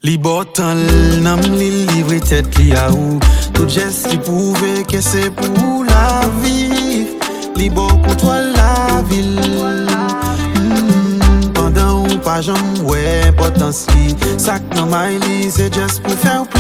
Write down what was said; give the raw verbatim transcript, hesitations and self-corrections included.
Li botan nam li livre tête li a ou. Tout geste li prouve que c'est pour la vie. Li bon pour toi la ville. Mm, pendant ou pas j'en ouais importance li. Sac nan may li c'est just pour faire